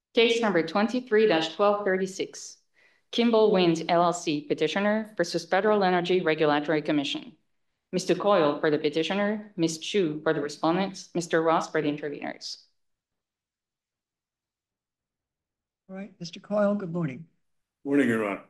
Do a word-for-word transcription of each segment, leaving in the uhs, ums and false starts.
Case number twenty-three twelve thirty-six. Kimball Wind L L C petitioner versus Federal Energy Regulatory Commission. Mister Coyle for the petitioner, Miz Chu for the respondents, Mister Ross for the interveners. All right, Mister Coyle, good morning. Morning, Your Honor.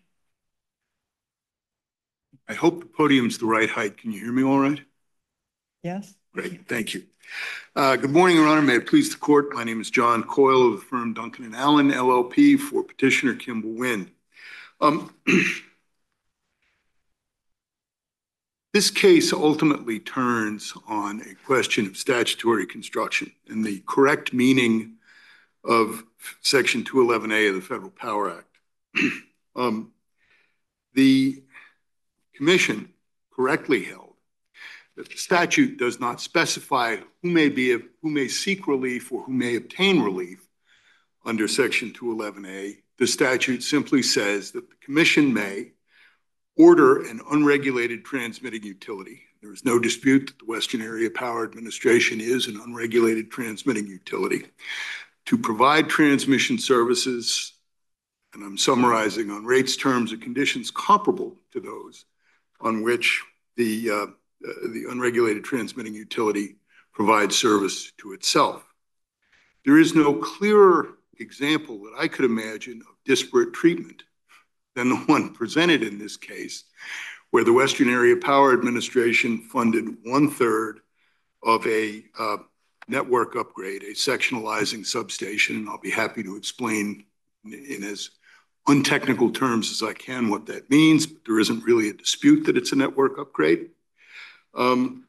I hope the podium's the right height. Can you hear me all right? Yes. Great, thank you. Uh, good morning, Your Honor. May it please the court. My name is John Coyle of the firm Duncan and Allen, L L P, for petitioner Kimball Wind. Um, this case ultimately turns on a question of statutory construction and the correct meaning of Section two eleven A of the Federal Power Act. um, the Commission correctly held that the statute does not specify who may be who may seek relief or who may obtain relief under Section two eleven A. The statute simply says that the Commission may order an unregulated transmitting utility. There is no dispute that the Western Area Power Administration is an unregulated transmitting utility to provide transmission services, and I'm summarizing, on rates, terms, and conditions comparable to those on which the, uh, uh, the unregulated transmitting utility provides service to itself. There is no clearer example that I could imagine of disparate treatment than the one presented in this case, where the Western Area Power Administration funded one-third of a uh, network upgrade, a sectionalizing substation, and I'll be happy to explain in, in as untechnical terms as I can what that means, but there isn't really a dispute that it's a network upgrade. Um,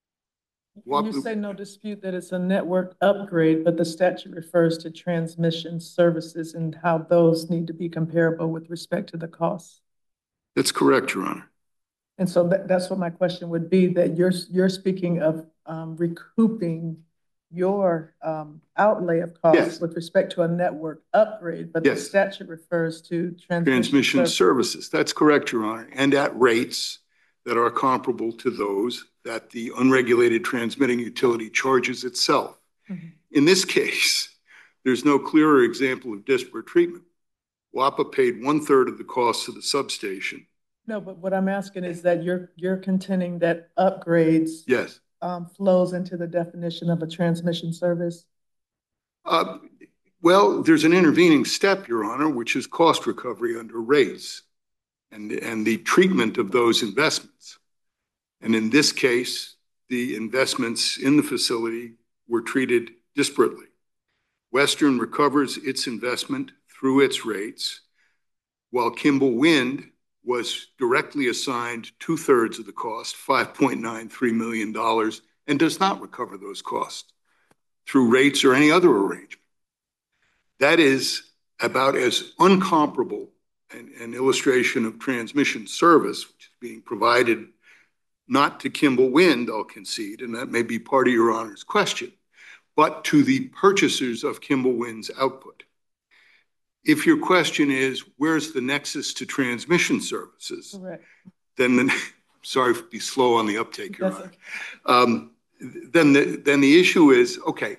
When you say no dispute that it's a network upgrade, but the statute refers to transmission services and how those need to be comparable with respect to the costs. That's correct, Your Honor. And so that, that's what my question would be, that you're, you're speaking of um, recouping your um, outlay of costs yes. with respect to a network upgrade, but yes. the statute refers to transmission, transmission services. services. That's correct, Your Honor, and at rates that are comparable to those that the unregulated transmitting utility charges itself. Mm-hmm. In this case, there's no clearer example of disparate treatment. WAPA paid one third of the costs of the substation. No, but what I'm asking is that you're you're contending that upgrades yes. um, flows into the definition of a transmission service? Uh, well, there's an intervening step, Your Honor, which is cost recovery under rates and, and the treatment of those investments. And in this case, the investments in the facility were treated disparately. Western recovers its investment through its rates, while Kimball Wind was directly assigned two-thirds of the cost, five point nine three million dollars, and does not recover those costs through rates or any other arrangement. That is about as uncomparable an, an illustration of transmission service, which is being provided not to Kimball Wind, I'll concede, and that may be part of Your Honor's question, but to the purchasers of Kimball Wind's output. If your question is, where's the nexus to transmission services? Correct. Then, the, sorry to be slow on the uptake, Your That's Honor. Okay. Um, then, the, then the issue is, okay,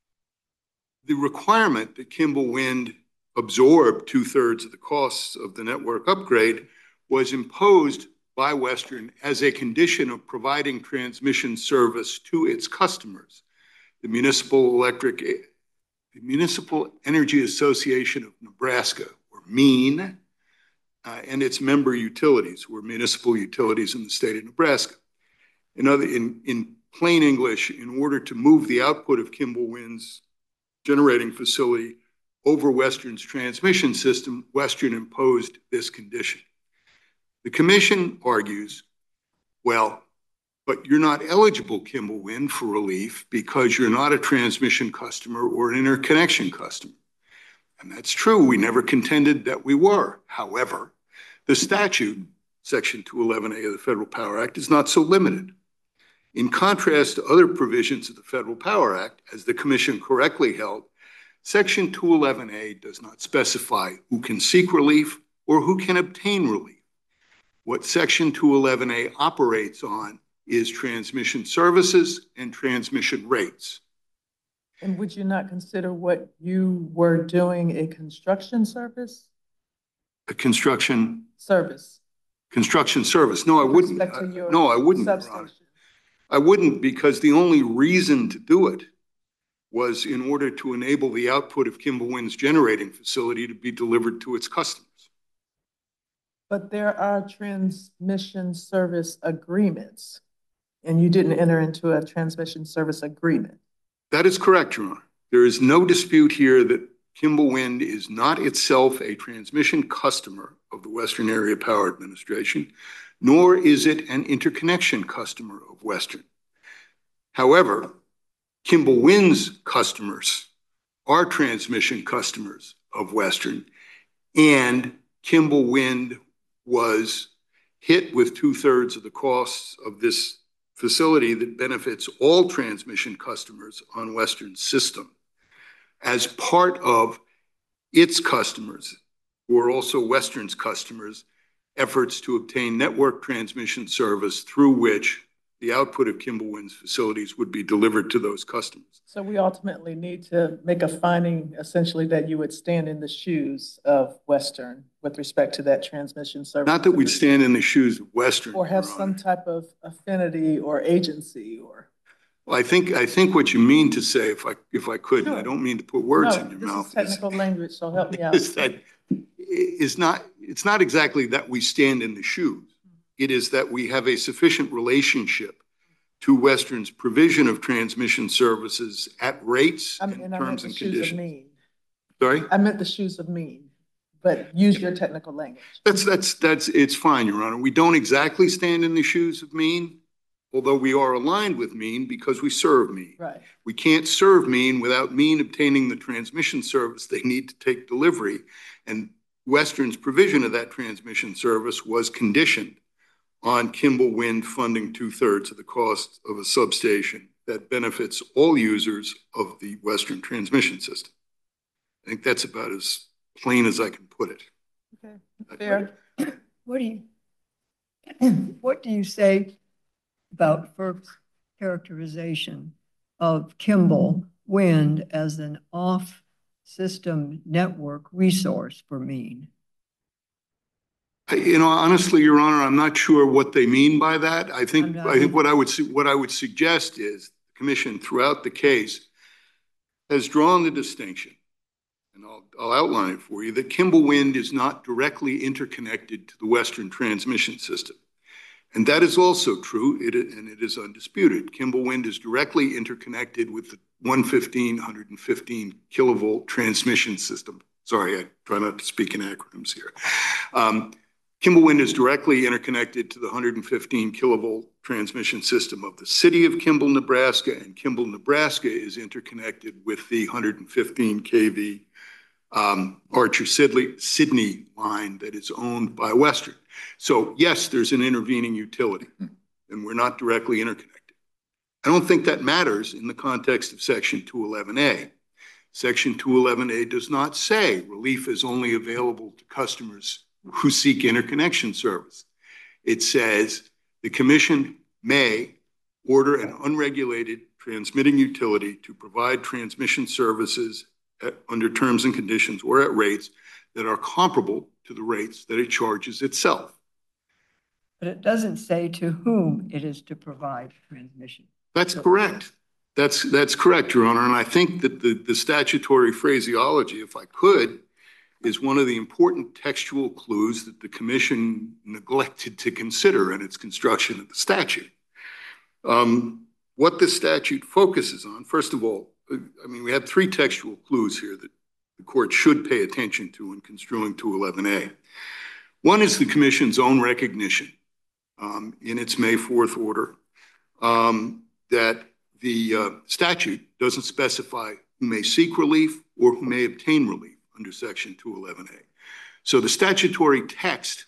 the requirement that Kimball Wind absorb two-thirds of the costs of the network upgrade was imposed by Western as a condition of providing transmission service to its customers, the Municipal Electric, the Municipal Energy Association of Nebraska, or MEAN, uh, and its member utilities, were municipal utilities in the state of Nebraska. In, other, in, in plain English, in order to move the output of Kimball Wind's generating facility over Western's transmission system, Western imposed this condition. The commission argues, well, but you're not eligible, Kimball Wind, for relief because you're not a transmission customer or an interconnection customer. And that's true. We never contended that we were. However, the statute, Section two eleven A of the Federal Power Act, is not so limited. In contrast to other provisions of the Federal Power Act, as the commission correctly held, Section two eleven A does not specify who can seek relief or who can obtain relief. What Section two eleven A operates on is transmission services and transmission rates. And would you not consider what you were doing a construction service? A construction, Service. construction service. No, I with wouldn't. respect to your No, I wouldn't, Your Honor. substation? I wouldn't, because the only reason to do it was in order to enable the output of Kimball Wind's generating facility to be delivered to its customers. But there are transmission service agreements, and you didn't enter into a transmission service agreement. That is correct, Your Honor. There is no dispute here that Kimball Wind is not itself a transmission customer of the Western Area Power Administration, nor is it an interconnection customer of Western. However, Kimball Wind's customers are transmission customers of Western, and Kimball Wind was hit with two-thirds of the costs of this facility that benefits all transmission customers on Western's system as part of its customers, who are also Western's customers, efforts to obtain network transmission service through which the output of Kimball Wind's facilities would be delivered to those customers. So we ultimately need to make a finding essentially that you would stand in the shoes of Western with respect to that transmission service. Not that we'd stand in the shoes of Western. Or have Your some Honor. type of affinity or agency or. Well, I think I think what you mean to say, if I if I could, and I Sure. don't mean to put words No, in your this mouth, is technical language, so help me out. is that is not it's not exactly that we stand in the shoes. It is that we have a sufficient relationship to Western's provision of transmission services at rates I and mean, and I meant terms the and shoes of conditions. mean. Sorry? I meant the shoes of mean, but use your technical language. That's that's that's it's fine, Your Honor. We don't exactly stand in the shoes of mean, although we are aligned with mean because we serve mean. Right. We can't serve mean without mean obtaining the transmission service they need to take delivery. And Western's provision of that transmission service was conditioned on Kimball Wind funding two-thirds of the cost of a substation that benefits all users of the Western transmission system. I think that's about as plain as I can put it. Okay, fair. What do you, what do you say about F E R C's characterization of Kimball Wind as an off-system network resource for Mean? You know, honestly, Your Honor, I'm not sure what they mean by that. I think I think what I would what I would suggest is the Commission throughout the case has drawn the distinction, and I'll, I'll outline it for you, that Kimball Wind is not directly interconnected to the Western transmission system. And that is also true, it, and it is undisputed. Kimball Wind is directly interconnected with the one fifteen, one fifteen kilovolt transmission system. Sorry, I try not to speak in acronyms here. Um, Kimball Wind is directly interconnected to the one fifteen kilovolt transmission system of the city of Kimball, Nebraska, and Kimball, Nebraska is interconnected with the one fifteen K V um, Archer Sidley, Sydney line that is owned by Western. So yes, there's an intervening utility, and we're not directly interconnected. I don't think that matters in the context of Section two eleven A. Section two eleven A does not say relief is only available to customers who seek interconnection service. It says the Commission may order an unregulated transmitting utility to provide transmission services at, under terms and conditions or at rates that are comparable to the rates that it charges itself. But it doesn't say to whom it is to provide transmission. That's correct. That's, that's correct, Your Honor. And I think that the, the statutory phraseology, if I could, is one of the important textual clues that the Commission neglected to consider in its construction of the statute. Um, what the statute focuses on, first of all, I mean, we have three textual clues here that the court should pay attention to in construing two eleven A. One is the Commission's own recognition um, in its May fourth order um, that the uh, statute doesn't specify who may seek relief or who may obtain relief under Section two eleven A. So the statutory text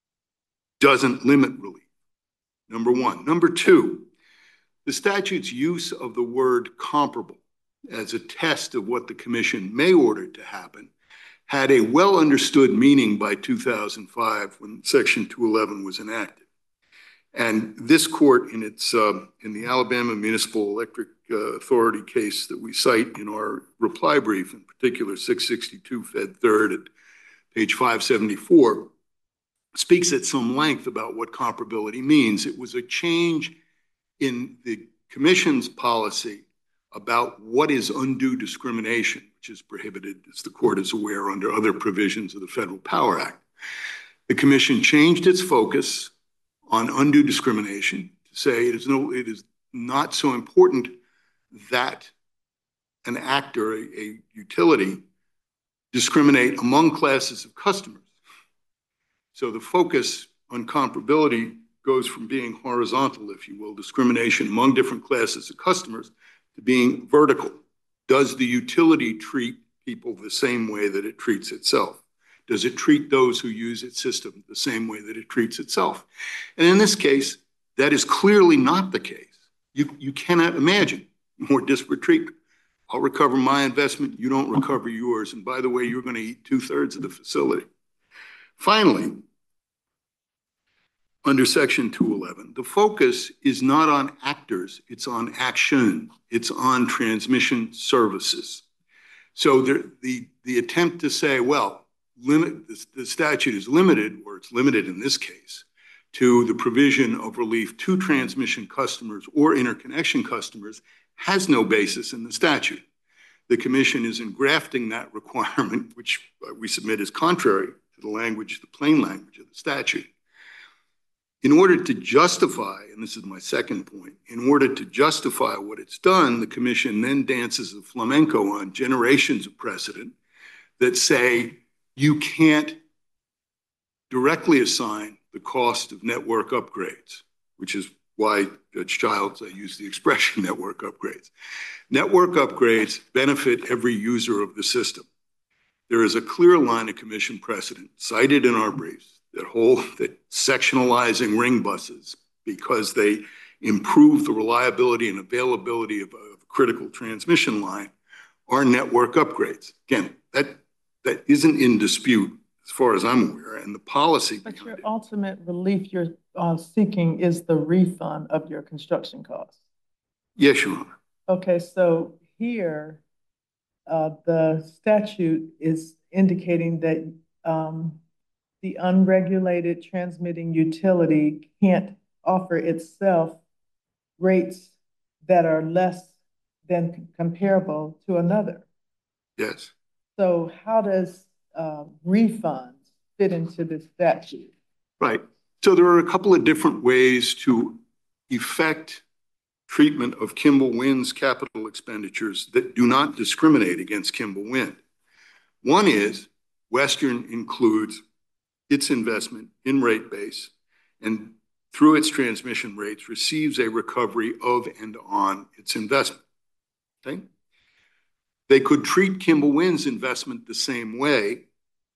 doesn't limit relief, number one. Number two, the statute's use of the word comparable as a test of what the Commission may order to happen had a well understood meaning by two thousand five when Section two eleven was enacted. And this court in its uh, in the Alabama Municipal Electric uh, Authority case that we cite in our reply brief, in particular six sixty-two Fed third at page five seventy-four, speaks at some length about what comparability means. It was a change in the Commission's policy about what is undue discrimination, which is prohibited, as the court is aware, under other provisions of the Federal Power Act. The Commission changed its focus on undue discrimination to say it is, no, it is not so important that an actor, a, a utility, discriminate among classes of customers. So the focus on comparability goes from being horizontal, if you will, discrimination among different classes of customers, to being vertical. Does the utility treat people the same way that it treats itself? Does it treat those who use its system the same way that it treats itself? And in this case, that is clearly not the case. You, you cannot imagine more disparate treatment. I'll recover my investment, you don't recover yours. And by the way, you're going to eat two-thirds of the facility. Finally, under Section two eleven, the focus is not on actors, it's on action, it's on transmission services. So the, the, the attempt to say, well, limit, the, the statute is limited, or it's limited in this case, to the provision of relief to transmission customers or interconnection customers has no basis in the statute. The Commission is engrafting that requirement, which we submit is contrary to the language, the plain language of the statute. In order to justify, and this is my second point, in order to justify what it's done, the Commission then dances a flamenco on generations of precedent that say you can't directly assign the cost of network upgrades, which is why Judge Childs used the expression network upgrades. Network upgrades benefit every user of the system. There is a clear line of Commission precedent cited in our briefs that hold that sectionalizing ring buses because they improve the reliability and availability of a, of a critical transmission line are network upgrades. Again, that, that isn't in dispute as far as I'm aware, and the policy. But your it. ultimate relief you're uh, seeking is the refund of your construction costs. Yes, Your Honor. Okay, so here, uh, the statute is indicating that um, the unregulated transmitting utility can't offer itself rates that are less than comparable to another. Yes. So how does uh, refunds fit into this statute? Right. So there are a couple of different ways to effect treatment of Kimball Wind's capital expenditures that do not discriminate against Kimball Wind. One is Western includes its investment in rate base and through its transmission rates receives a recovery of and on its investment. Okay? They could treat Kimball Wind's investment the same way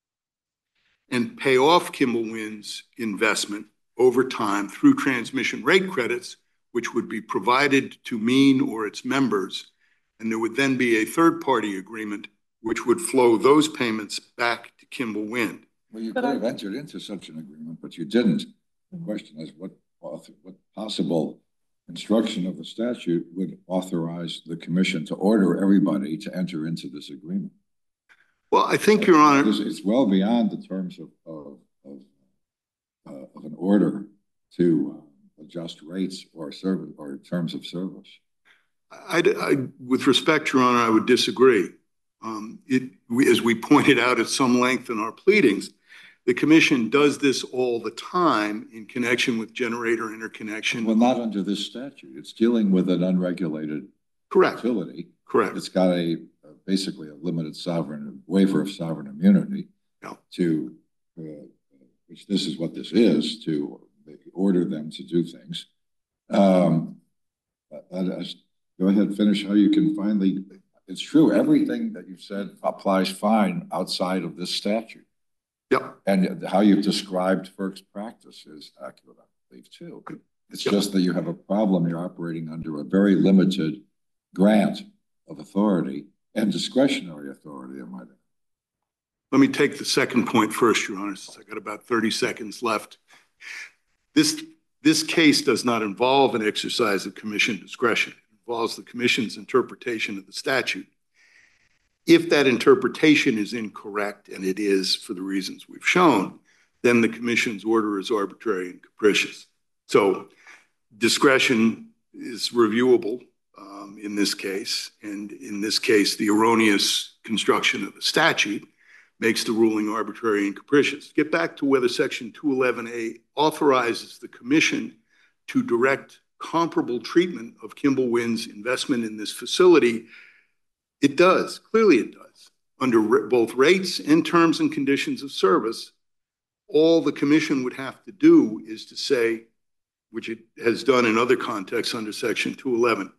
and pay off Kimball Wind's investment over time through transmission rate credits, which would be provided to Mean or its members. And there would then be a third-party agreement which would flow those payments back to Kimball Wind. Well, you could have entered into such an agreement, but you didn't. The question is what, what possible construction of the statute would authorize the Commission to order everybody to enter into this agreement? Well, I think, Your Honor, it's, it's well beyond the terms of, of, of, uh, of an order to uh, adjust rates or service or terms of service. I, I, with respect, Your Honor, I would disagree. Um, it, we, as we pointed out at some length in our pleadings, the Commission does this all the time in connection with generator interconnection. Well, not under this statute. It's dealing with an unregulated Correct. utility. Correct. It's got a uh, basically a limited sovereign waiver of sovereign immunity yeah. to, uh, which this is what this is, to order them to do things. Um, I, I, go ahead, finish how you can finally. It's true. Everything that you've said applies fine outside of this statute. Yep. And how you've described FERC's practice is accurate, I believe, too. It's yep. just that you have a problem. You're operating under a very limited grant of authority and discretionary authority, I might add. Let me take the second point first, Your Honor, since I got about thirty seconds left. This, this case does not involve an exercise of Commission discretion. It involves the commission's interpretation of the statute. If that interpretation is incorrect, and it is for the reasons we've shown, then the commission's order is arbitrary and capricious. So discretion is reviewable um, in this case, and in this case, the erroneous construction of the statute makes the ruling arbitrary and capricious. Get back to whether Section two eleven A authorizes the commission to direct comparable treatment of Kimball Wind's investment in this facility. It does, clearly it does. Under both rates and terms and conditions of service, all the commission would have to do is to say, which it has done in other contexts under Section two eleven,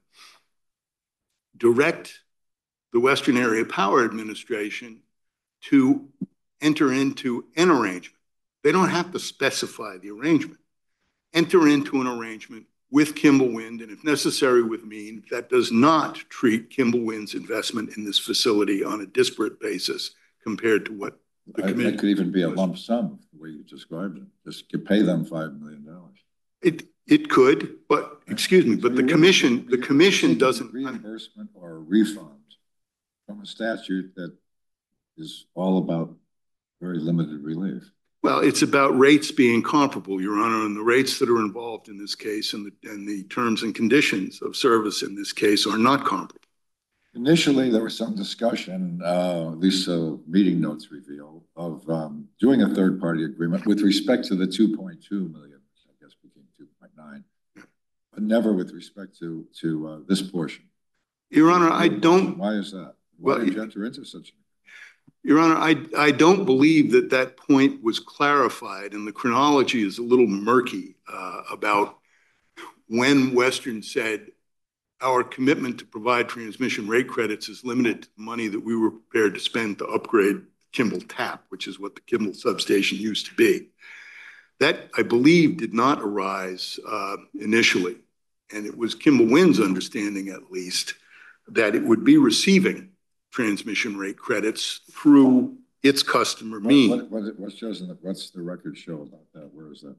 direct the Western Area Power Administration to enter into an arrangement. They don't have to specify the arrangement. Enter into an arrangement with Kimball Wind, and if necessary with Mean, that does not treat Kimball Wind's investment in this facility on a disparate basis compared to what the I, commission. That could even be a lump sum, the way you described it. Just could pay them five million dollars. It it could, but excuse me, but So the commission the commission doesn't reimbursement or a refund from a statute that is all about very limited relief. Well, it's about rates being comparable, Your Honor, and the rates that are involved in this case and the, and the terms and conditions of service in this case are not comparable. Initially, there was some discussion, uh, at least uh, meeting notes reveal, of um, doing a third-party agreement with respect to the two point two million, which I guess became two point nine, but never with respect to, to uh, this portion. Your Honor, I don't... Why is that? Why well, did you enter into such a... Your Honor, I, I don't believe that that point was clarified, and the chronology is a little murky uh, about when Western said our commitment to provide transmission rate credits is limited to the money that we were prepared to spend to upgrade Kimball Tap, which is what the Kimball substation used to be. That, I believe, did not arise uh, initially, and it was Kimball Wind's understanding, at least, that it would be receiving transmission rate credits through its customer Mean. What, what, what, what shows in the, what's the record show about that? Where is that?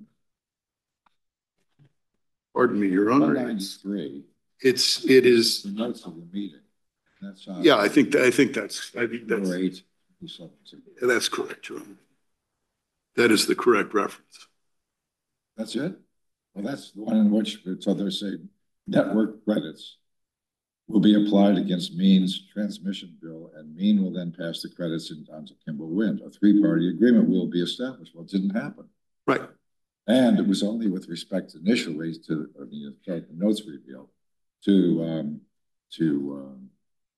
Pardon me, Your Honor. one ninety-three. It's, it is. The notes of the meeting. That's uh, yeah, I think, I think that's, I think that's, eight, that's correct, Your Honor. That is the correct reference. That's it? Well, that's the one in which, so they're saying network credits will be applied against Mean's transmission bill, and Mean will then pass the credits in on to Kimball Wind. A three-party agreement will be established. Well, it didn't happen. Right. And it was only with respect initially to, I mean, the notes reveal, to, um, to, um,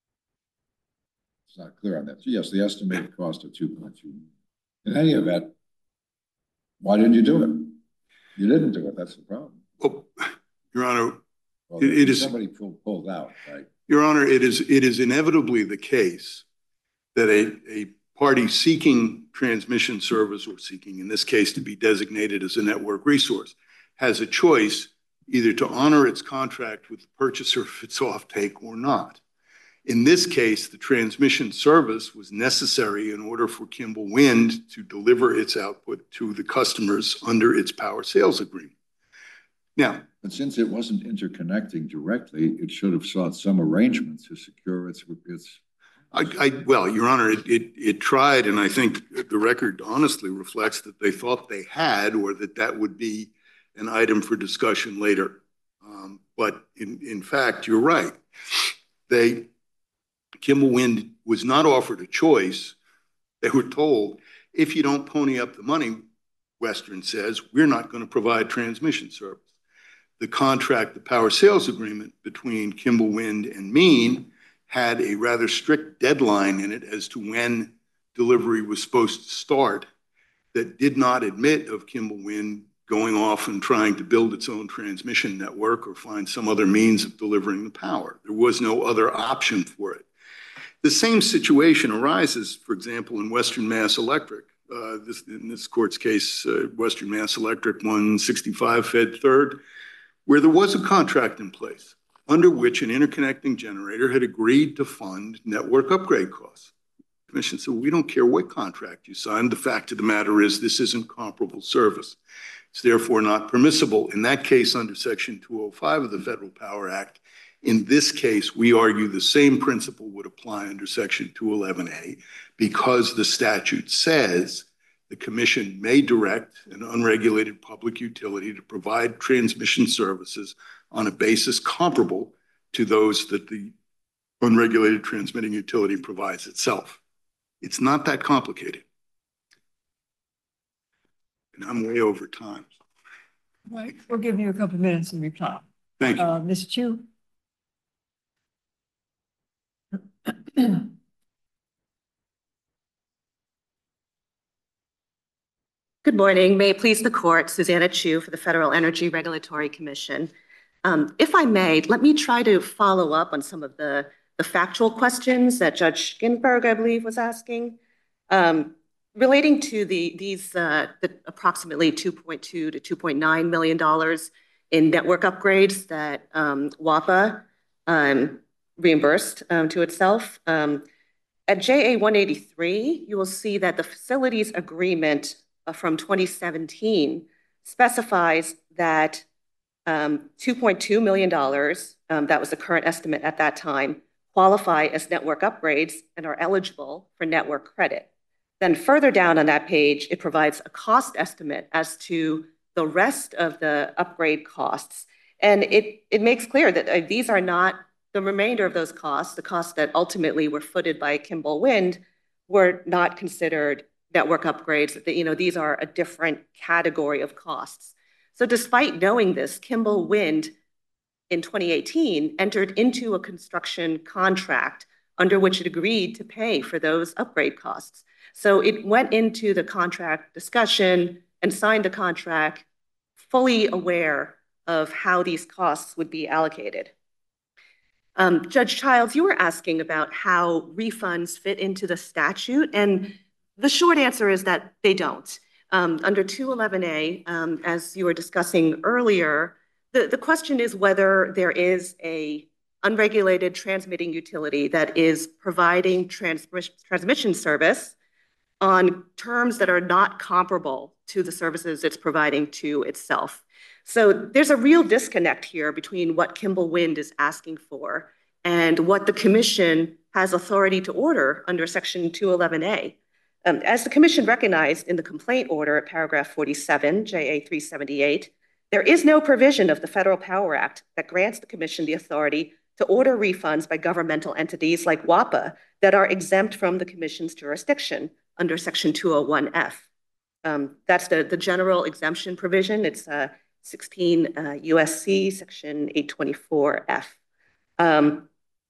it's not clear on that. So yes, the estimated cost of two point two. In any event, why didn't you do it? You didn't do it. That's the problem. Well, Your Honor, well, it, it is somebody pulled, pulled out, right? Your Honor, it is it is inevitably the case that a, a party seeking transmission service, or seeking in this case to be designated as a network resource, has a choice either to honor its contract with the purchaser if it's offtake or not. In this case, the transmission service was necessary in order for Kimball Wind to deliver its output to the customers under its power sales agreement. Now, but since it wasn't interconnecting directly, it should have sought some arrangement to secure its its. I, I well, Your Honor, it, it it tried, and I think the record honestly reflects that they thought they had, or that that would be an item for discussion later. Um, but in in fact, you're right. They Kimball Wind was not offered a choice. They were told, if you don't pony up the money, Western says, we're not going to provide transmission service. The contract, the power sales agreement between Kimball Wind and Mean had a rather strict deadline in it as to when delivery was supposed to start that did not admit of Kimball Wind going off and trying to build its own transmission network or find some other means of delivering the power. There was no other option for it. The same situation arises, for example, in Western Mass Electric. Uh, this, in this court's case, uh, Western Mass Electric one sixty-five Fed third, where there was a contract in place under which an interconnecting generator had agreed to fund network upgrade costs. The commission said, we don't care what contract you signed. The fact of the matter is this isn't comparable service. It's therefore not permissible. In that case, under Section two oh five of the Federal Power Act, In this case, we argue the same principle would apply under Section two eleven A because the statute says the commission may direct an unregulated public utility to provide transmission services on a basis comparable to those that the unregulated transmitting utility provides itself. It's not that complicated. And I'm way over time. Right, we'll give you a couple of minutes in reply. Thank you. Uh, Miz Chu. Good morning. May it please the court, Susanna Chu for the Federal Energy Regulatory Commission. Um, if I may, let me try to follow up on some of the, the factual questions that Judge Ginsburg, I believe, was asking. Um, relating to the, these uh, the approximately two point two to two point nine million dollars in network upgrades that um, WAPA um, reimbursed um, to itself. Um, at J A one eighty-three, you will see that the facilities agreement uh, from twenty seventeen specifies that um, two point two million dollars, um, that was the current estimate at that time, qualify as network upgrades and are eligible for network credit. Then further down on that page, it provides a cost estimate as to the rest of the upgrade costs. And it, it makes clear that uh, these are not the remainder of those costs, the costs that ultimately were footed by Kimball Wind, were not considered network upgrades. That, you know, these are a different category of costs. So despite knowing this, Kimball Wind in twenty eighteen entered into a construction contract under which it agreed to pay for those upgrade costs. So it went into the contract discussion and signed the contract fully aware of how these costs would be allocated. Um, Judge Childs, you were asking about how refunds fit into the statute, and the short answer is that they don't. Um, under two eleven A, um, as you were discussing earlier, the, the question is whether there is a unregulated transmitting utility that is providing transmis transmission service on terms that are not comparable to the services it's providing to itself. So there's a real disconnect here between what Kimball Wind is asking for and what the commission has authority to order under Section two eleven A. Um, as the commission recognized in the complaint order at paragraph forty-seven, J A three seventy-eight, there is no provision of the Federal Power Act that grants the commission the authority to order refunds by governmental entities like WAPA that are exempt from the commission's jurisdiction under Section two oh one F. Um, that's the, the general exemption provision. It's uh, sixteen uh, U S C Section eight twenty-four F. Um,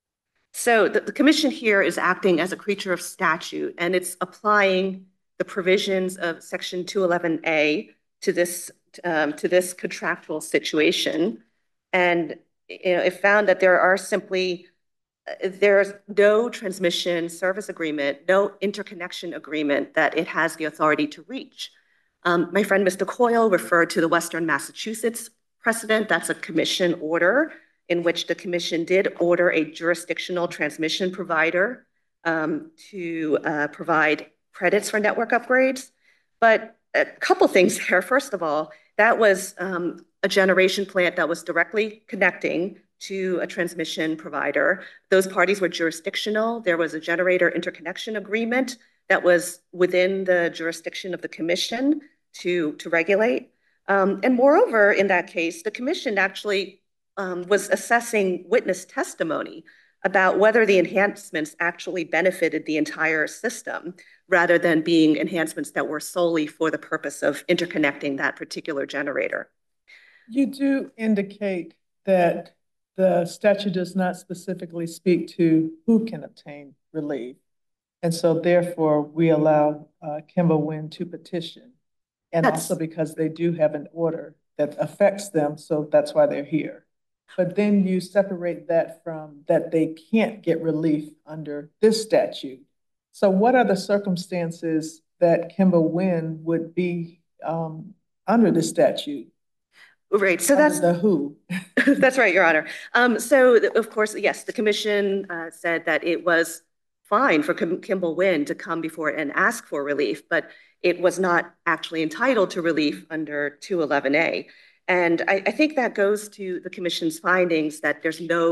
so the, the commission here is acting as a creature of statute, and it's applying the provisions of Section two eleven A to this, um, to this contractual situation. And you know, it found that there are simply there's no transmission service agreement, no interconnection agreement that it has the authority to reach. Um, my friend, Mister Coyle, referred to the Western Massachusetts precedent. That's a commission order in which the commission did order a jurisdictional transmission provider um, to uh, provide credits for network upgrades. But a couple things there. First of all, that was um, a generation plant that was directly connecting to a transmission provider. Those parties were jurisdictional. There was a generator interconnection agreement that was within the jurisdiction of the commission to, to regulate. Um, and moreover, in that case, the commission actually um, was assessing witness testimony about whether the enhancements actually benefited the entire system rather than being enhancements that were solely for the purpose of interconnecting that particular generator. You do indicate that the statute does not specifically speak to who can obtain relief. And so therefore we allow uh, Kimball Wind to petition. And that's also because they do have an order that affects them. So that's why they're here. But then you separate that from that they can't get relief under this statute. So what are the circumstances that Kimball Wind would be um, under the statute? Right, so that's the who. That's right, Your Honor. Um, so of course, yes, the commission uh, said that it was fine for Kim Kimball Wind to come before and ask for relief, but it was not actually entitled to relief under two eleven A. And I, I think that goes to the commission's findings that there's no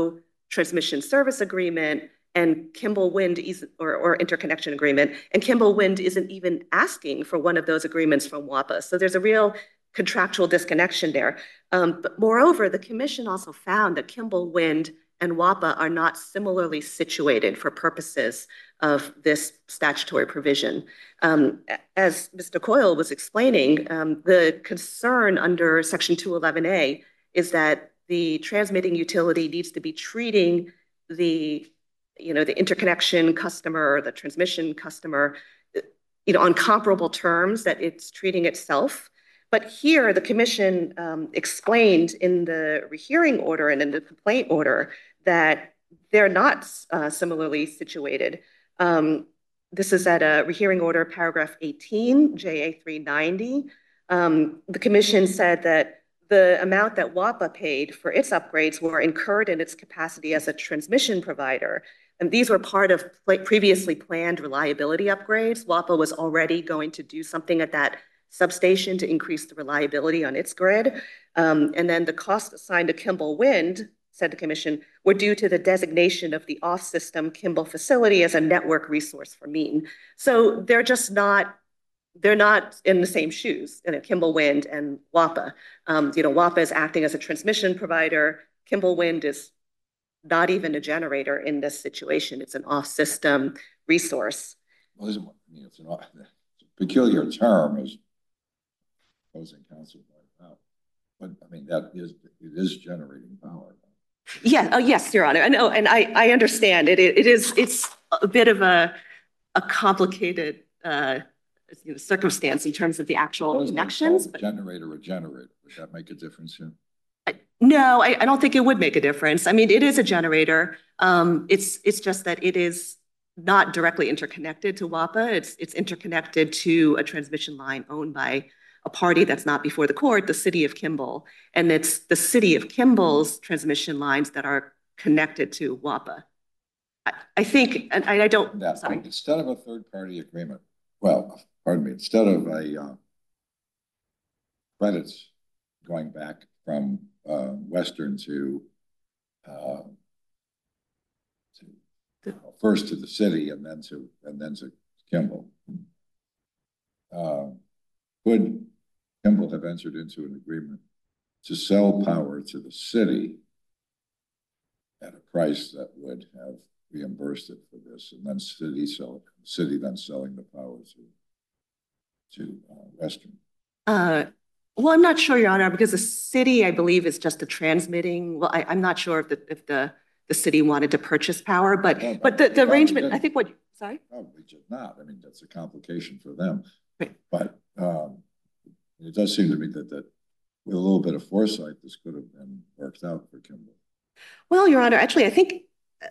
transmission service agreement, and Kimball Wind is, or, or interconnection agreement, and Kimball Wind isn't even asking for one of those agreements from WAPA. So there's a real contractual disconnection there. Um, but moreover, the commission also found that Kimball Wind and WAPA are not similarly situated for purposes of this statutory provision. Um, as Mister Coyle was explaining, um, the concern under Section two eleven A is that the transmitting utility needs to be treating the, you know, the interconnection customer, the transmission customer, you know, on comparable terms that it's treating itself. But here, the commission um, explained in the rehearing order and in the complaint order that they're not uh, similarly situated. Um, this is at a rehearing order, paragraph eighteen, J A three ninety. Um, the commission said that the amount that WAPA paid for its upgrades were incurred in its capacity as a transmission provider. And these were part of previously planned reliability upgrades. WAPA was already going to do something at that substation to increase the reliability on its grid. Um, and then the costs assigned to Kimball Wind, said the commission, were due to the designation of the off-system Kimball facility as a network resource for Mean. So they're just not, they're not in the same shoes, you know, Kimball Wind and WAPA. Um, you know, WAPA is acting as a transmission provider. Kimball Wind is not even a generator in this situation. It's an off-system resource. Well, I mean, it's, an, it's a peculiar term, as opposing counsel pointed out. But I mean, that is, it is generating power. Yeah, oh, yes, Your Honor. I know, and I, I understand it. It, it is, it's a bit of a, a complicated uh, you know, circumstance in terms of the actual connections. But generator or generator, would that make a difference here? I, no, I, I don't think it would make a difference. I mean, it is a generator. Um, it's, it's just that it is not directly interconnected to WAPA. It's, it's interconnected to a transmission line owned by a party that's not before the court, the city of Kimball. And it's the city of Kimball's transmission lines that are connected to WAPA. I, I think, and I, I don't, now, sorry. Instead of a third-party agreement, well, pardon me, instead of a uh, credits going back from uh, Western to, uh, to the, well, first to the city and then to, and then to Kimball. Uh, could Kimball have entered into an agreement to sell power to the city at a price that would have reimbursed it for this, and then city sell city then selling the power to to uh, Western? Uh, well, I'm not sure, Your Honor, because the city, I believe, is just a transmitting. Well, I, I'm not sure if the if the the city wanted to purchase power, but no, but the, the arrangement, I think what, sorry? Probably just not. I mean, that's a complication for them. Right. But um, it does seem to me that, that with a little bit of foresight, this could have been worked out for Kimball. Well, Your Honor, actually, I think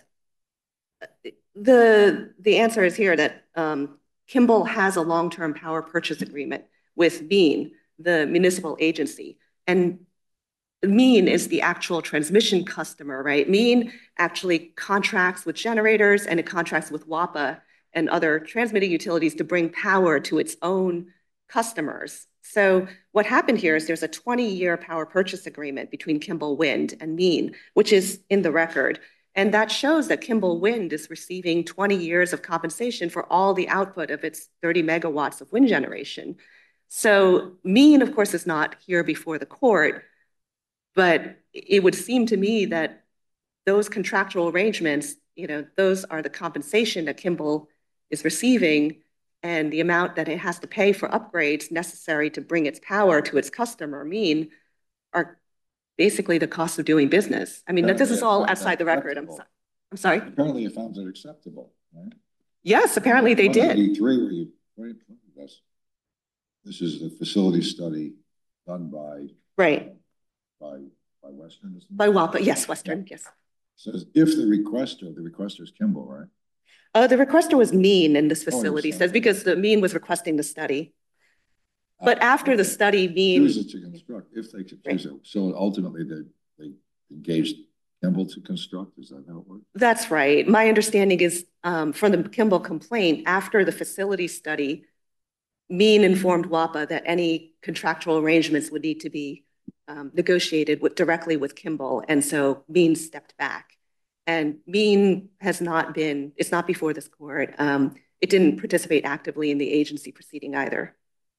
the, the answer is here that um, Kimball has a long-term power purchase agreement with Mean, the municipal agency. And Mean is the actual transmission customer, right? Mean actually contracts with generators and it contracts with WAPA and other transmitting utilities to bring power to its own customers. So what happened here is there's a twenty year power purchase agreement between Kimball Wind and Mean, which is in the record. And that shows that Kimball Wind is receiving twenty years of compensation for all the output of its thirty megawatts of wind generation. So Mean, of course, is not here before the court, but it would seem to me that those contractual arrangements, you know, those are the compensation that Kimball is receiving, and the amount that it has to pay for upgrades necessary to bring its power to its customer, Mean, are basically the cost of doing business. I mean, that this is all outside the record. I'm, so, I'm sorry. Apparently you found it acceptable, right? Yes, apparently they did. eighty-three, where you pointed this. This is the facility study done by right by by Western. By WAPA, yes, Western, yes. Says if the requester, the requester is Kimball, right? Uh, the requester was Mean in this facility, oh, says because the Mean was requesting the study. But uh, after okay. the study, Mean choose it to construct if they could choose right. it. So ultimately, they they engaged Kimball to construct. Is that how it works? That's right. My understanding is um, from the Kimball complaint, after the facility study, Mean informed WAPA that any contractual arrangements would need to be um, negotiated with, directly with Kimball, and so Mean stepped back. And Mean has not been, it's not before this court. Um, it didn't participate actively in the agency proceeding either.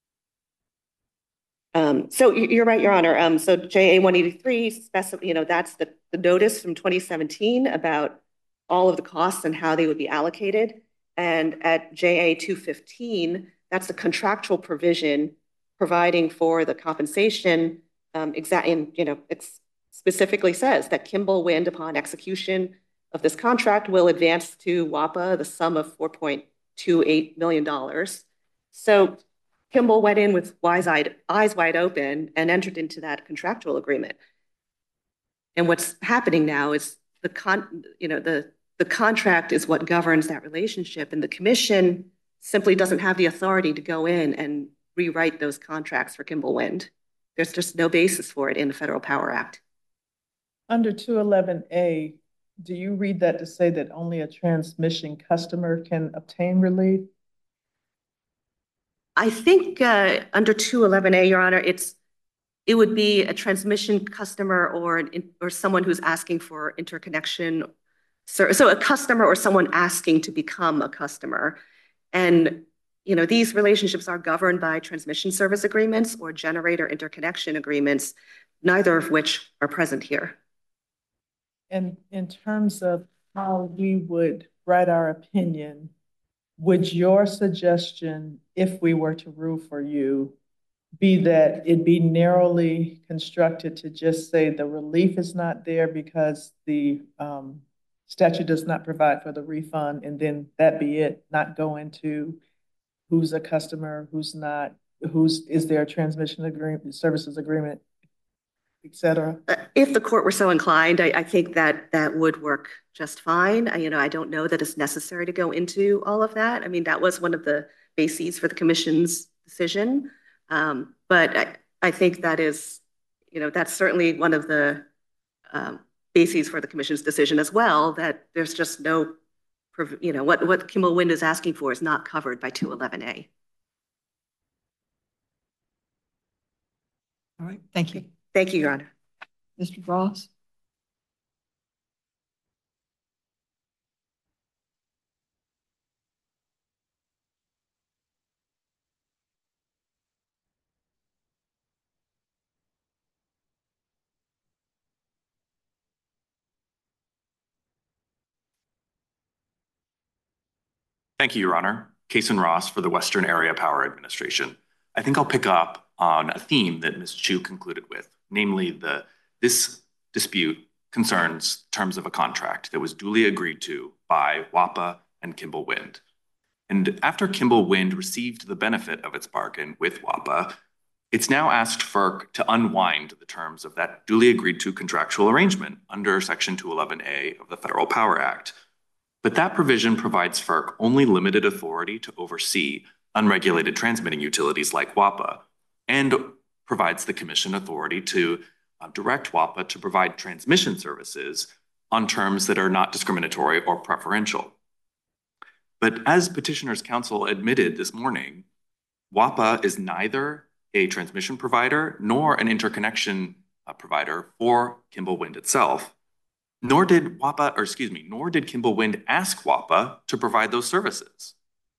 Um, so you're right, Your Honor. Um, so J A one eighty-three, specify, you know, that's the, the notice from twenty seventeen about all of the costs and how they would be allocated. And at J A two fifteen, that's the contractual provision providing for the compensation. Um, exact, and you know, it specifically says that Kimball Wind, upon execution of this contract, will advance to WAPA the sum of four point two eight million dollars. So Kimball went in with wise-eyed, eyes wide open and entered into that contractual agreement. And what's happening now is the con, you know, the, the contract is what governs that relationship, and the commission simply doesn't have the authority to go in and rewrite those contracts for Kimball Wind. There's just no basis for it in the Federal Power Act. Under two eleven A, do you read that to say that only a transmission customer can obtain relief? I think uh, under two eleven A, Your Honor, it's it would be a transmission customer or an, or someone who's asking for interconnection. So, so a customer or someone asking to become a customer. And you know, these relationships are governed by transmission service agreements or generator interconnection agreements, neither of which are present here. And in terms of how we would write our opinion, would your suggestion, if we were to rule for you, be that it be narrowly constructed to just say the relief is not there because the um, statute does not provide for the refund, and then that be it, not go into who's a customer, who's not, who's, is there a transmission agreement, services agreement, et cetera? If the court were so inclined, I, I think that that would work just fine. I, you know, I don't know that it's necessary to go into all of that. I mean, that was one of the bases for the commission's decision. Um, but I, I think that is, you know, that's certainly one of the um, bases for the commission's decision as well, that there's just no, you know, what, what Kimball Wind is asking for is not covered by two eleven A. All right, thank you. Thank you, Your Honor. Mister Ross? Thank you, Your Honor. Kason Ross for the Western Area Power Administration. I think I'll pick up on a theme that Miz Chu concluded with, namely the this dispute concerns terms of a contract that was duly agreed to by WAPA and Kimball Wind. And after Kimball Wind received the benefit of its bargain with WAPA, it's now asked FERC to unwind the terms of that duly agreed to contractual arrangement under Section two eleven A of the Federal Power Act. But that provision provides FERC only limited authority to oversee unregulated transmitting utilities like WAPA, and provides the Commission authority to uh, direct WAPA to provide transmission services on terms that are not discriminatory or preferential. But as Petitioner's Counsel admitted this morning, WAPA is neither a transmission provider nor an interconnection uh, provider for Kimball Wind itself. Nor did WAPA, or excuse me, nor did Kimball Wind ask WAPA to provide those services.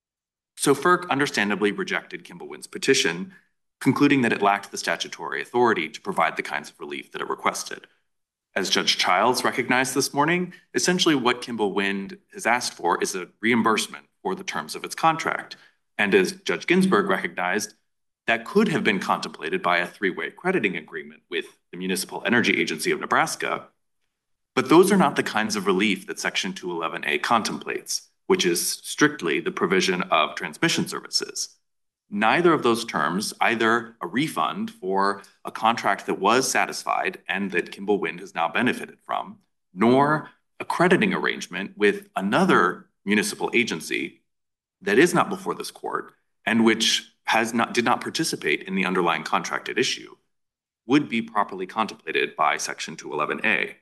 So FERC understandably rejected Kimball Wind's petition, concluding that it lacked the statutory authority to provide the kinds of relief that it requested. As Judge Childs recognized this morning, essentially what Kimball Wind has asked for is a reimbursement for the terms of its contract. And as Judge Ginsburg recognized, that could have been contemplated by a three-way crediting agreement with the Municipal Energy Agency of Nebraska. But those are not the kinds of relief that Section two eleven A contemplates, which is strictly the provision of transmission services. Neither of those terms, either a refund for a contract that was satisfied and that Kimball Wind has now benefited from, nor a crediting arrangement with another municipal agency that is not before this court and which has not, did not participate in the underlying contract at issue, would be properly contemplated by Section two eleven A.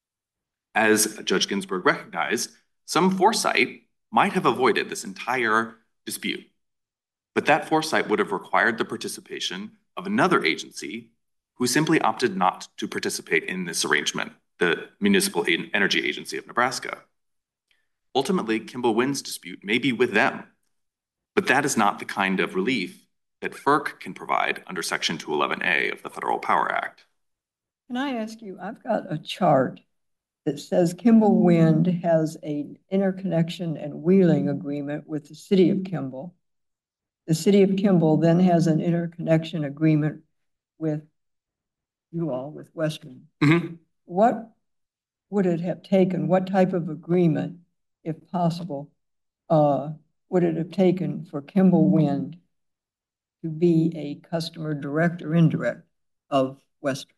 As Judge Ginsburg recognized, some foresight might have avoided this entire dispute, but that foresight would have required the participation of another agency who simply opted not to participate in this arrangement the Municipal Energy Agency of Nebraska. Ultimately, Kimball Wind's dispute may be with them, but that is not the kind of relief that FERC can provide under Section two eleven A of the Federal Power Act. Can I ask you, I've got a chart that says Kimball Wind has an interconnection and wheeling agreement with the city of Kimball. The city of Kimball then has an interconnection agreement with you all, with Western. Mm-hmm. What would it have taken, what type of agreement, if possible, uh, would it have taken for Kimball Wind to be a customer direct or indirect of Western?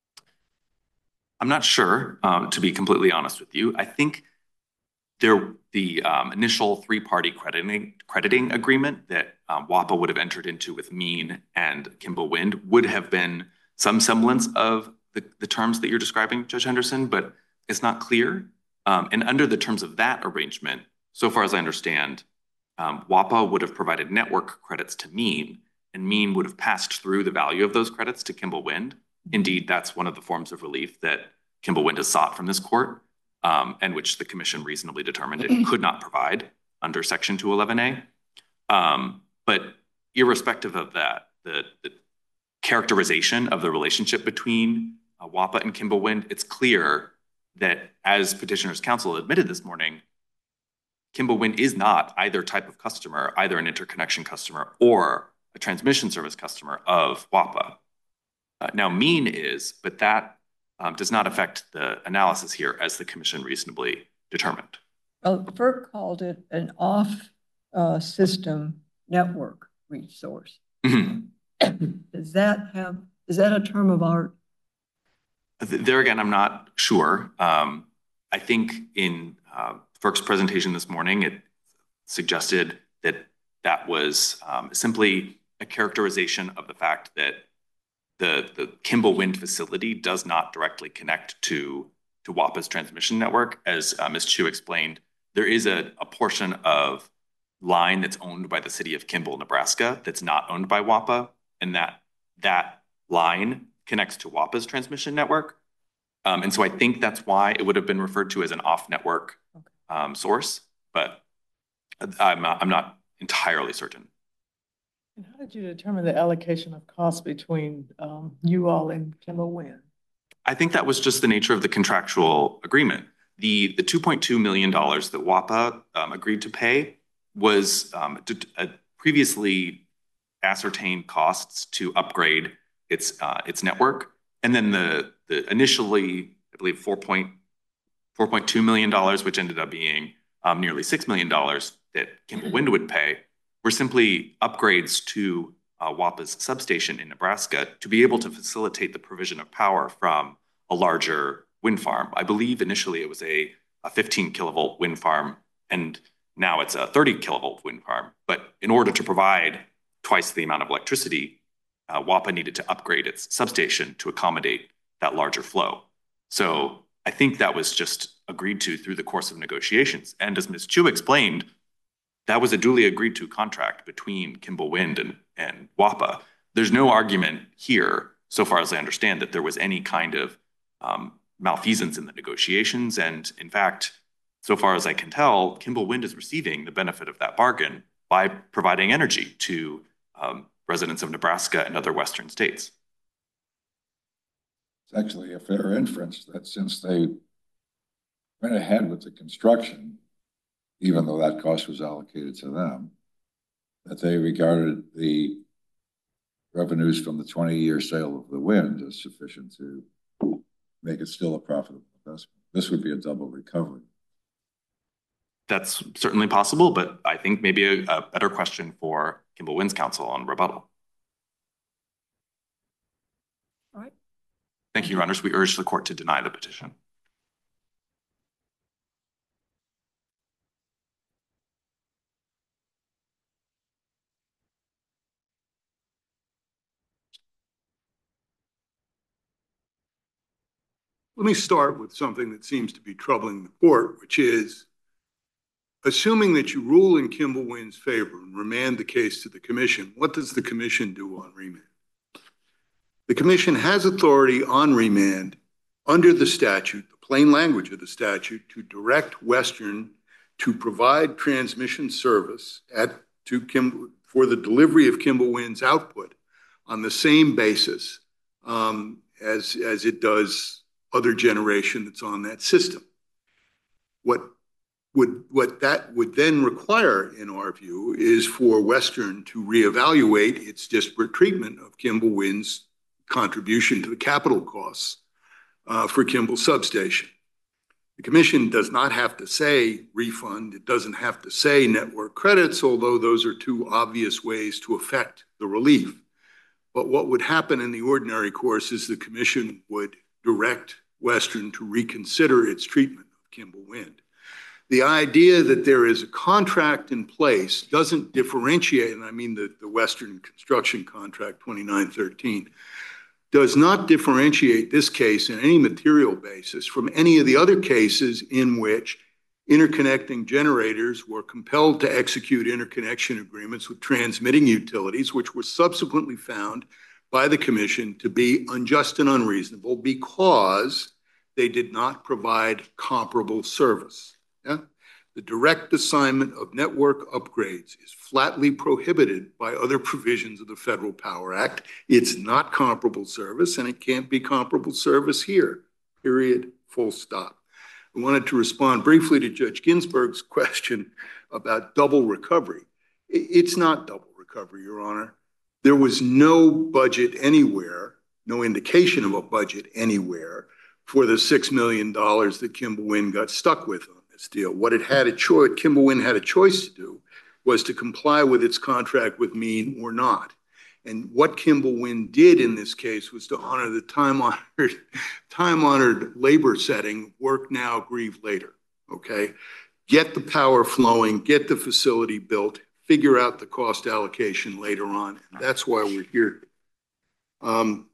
I'm not sure, um, to be completely honest with you. I think there, the um, initial three-party crediting, crediting agreement that um, WAPA would have entered into with Mean and Kimball Wind would have been some semblance of the, the terms that you're describing, Judge Henderson, but it's not clear. Um, and under the terms of that arrangement, so far as I understand, um, WAPA would have provided network credits to Mean, and Mean would have passed through the value of those credits to Kimball Wind. Indeed, that's one of the forms of relief that Kimball Wind has sought from this court, um, and which the commission reasonably determined it could not provide under Section two eleven A. Um, but irrespective of that, the, the characterization of the relationship between uh, WAPA and Kimball Wind, it's clear that, as Petitioner's Counsel admitted this morning, Kimball Wind is not either type of customer, either an interconnection customer or a transmission service customer of WAPA. Uh, now, Mean is, but that um, does not affect the analysis here, as the commission reasonably determined. Well, FERC called it an off-system uh, network resource. Mm-hmm. Does that have, is that a term of art? There again, I'm not sure. Um, I think in uh, FERC's presentation this morning, it suggested that that was um, simply a characterization of the fact that the, the Kimball Wind facility does not directly connect to, to WAPA's transmission network. As uh, Miz Chu explained, there is a, a portion of line that's owned by the city of Kimball, Nebraska, that's not owned by WAPA, and that that line connects to WAPA's transmission network. Um, and so I think that's why it would have been referred to as an off-network um, source, but I'm not, I'm not entirely certain. And how did you determine the allocation of costs between um, you all and Kimball Wind? I think that was just the nature of the contractual agreement. The, the two point two million dollars that WAPA um, agreed to pay was um, a previously ascertained costs to upgrade its uh, its network. And then the, the initially, I believe, four point two million dollars, which ended up being um, nearly six million dollars that Kimball Wind would pay, were simply upgrades to uh, WAPA's substation in Nebraska to be able to facilitate the provision of power from a larger wind farm. I believe initially it was a, a fifteen kilovolt wind farm, and now it's a thirty kilovolt wind farm. But in order to provide twice the amount of electricity, uh, WAPA needed to upgrade its substation to accommodate that larger flow. So I think that was just agreed to through the course of negotiations. And as Miz Chu explained, that was a duly agreed to contract between Kimball Wind and, and WAPA. There's no argument here, so far as I understand, that there was any kind of um, malfeasance in the negotiations. And in fact, so far as I can tell, Kimball Wind is receiving the benefit of that bargain by providing energy to um, residents of Nebraska and other Western states. It's actually a fair inference that since they went ahead with the construction, even though that cost was allocated to them, that they regarded the revenues from the twenty-year sale of the wind as sufficient to make it still a profitable investment. This would be a double recovery. That's certainly possible, but I think maybe a, a better question for Kimball Wind's counsel on rebuttal. All right. Thank you, Your Honors. We urge the court to deny the petition. Let me start with something that seems to be troubling the court, which is, assuming that you rule in Kimball Wind's favor and remand the case to the commission, what does the commission do on remand? The commission has authority on remand under the statute, the plain language of the statute, to direct Western to provide transmission service at to Kim, for the delivery of Kimball Wind's output on the same basis um, as, as it does other generation that's on that system. What would what that would then require, in our view, is for Western to reevaluate its disparate treatment of Kimball Wind's contribution to the capital costs uh, for Kimball Substation. The Commission does not have to say refund. It doesn't have to say network credits, although those are two obvious ways to affect the relief. But what would happen in the ordinary course is the Commission would direct Western to reconsider its treatment of Kimball Wind. The idea that there is a contract in place doesn't differentiate, and I mean the, the Western construction contract twenty-nine thirteen, does not differentiate this case in any material basis from any of the other cases in which interconnecting generators were compelled to execute interconnection agreements with transmitting utilities, which were subsequently found by the Commission to be unjust and unreasonable because they did not provide comparable service. Yeah? The direct assignment of network upgrades is flatly prohibited by other provisions of the Federal Power Act. It's not comparable service, and it can't be comparable service here, period, full stop. I wanted to respond briefly to Judge Ginsburg's question about double recovery. It's not double recovery, Your Honor. There was no budget anywhere, no indication of a budget anywhere for the six million dollars that Kimball Wind got stuck with on this deal. What it had a choice, Kimball Wind had a choice to do was to comply with its contract with Mean or not. And what Kimball Wind did in this case was to honor the time-honored, time-honored labor setting, work now, grieve later, okay? Get the power flowing, get the facility built, figure out the cost allocation later on. And that's why we're here. Um,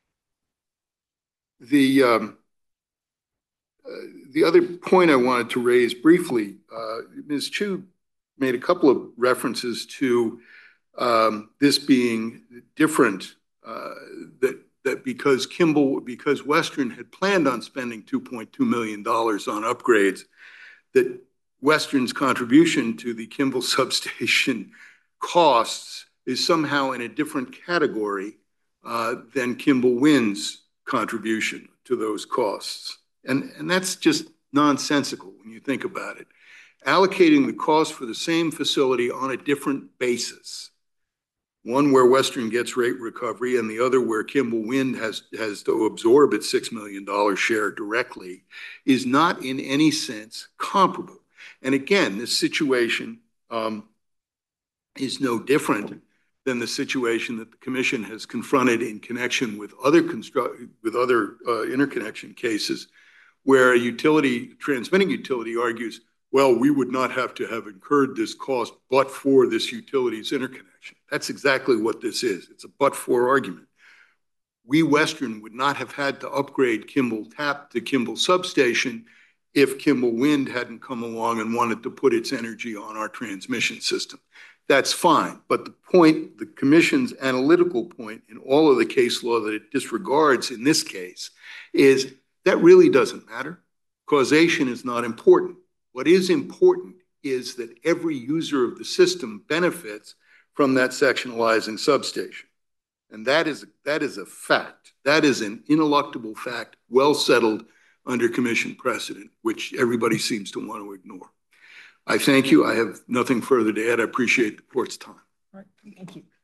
the, um, uh, the other point I wanted to raise briefly, uh, Miz Chu made a couple of references to um, this being different, uh, that, that because Kimball, because Western had planned on spending two point two million dollars on upgrades, that Western's contribution to the Kimball substation costs is somehow in a different category uh, than Kimball Wind's contribution to those costs. And, and that's just nonsensical when you think about it. Allocating the cost for the same facility on a different basis, one where Western gets rate recovery and the other where Kimball Wind has, has to absorb its six million dollars share directly, is not in any sense comparable. And again, this situation um, is no different than the situation that the Commission has confronted in connection with other construct with other uh, interconnection cases, where a utility, transmitting utility, argues, well, we would not have to have incurred this cost but for this utility's interconnection. That's exactly what this is. It's a but-for argument. We, Western, would not have had to upgrade Kimball Tap to Kimball Substation if Kimball Wind hadn't come along and wanted to put its energy on our transmission system. That's fine. But the point, the Commission's analytical point in all of the case law that it disregards in this case is that really doesn't matter. Causation is not important. What is important is that every user of the system benefits from that sectionalizing substation. And that is, that is a fact. That is an ineluctable fact, well settled under Commission precedent, which everybody seems to want to ignore. I thank you. I have nothing further to add. I appreciate the court's time. All right, thank you.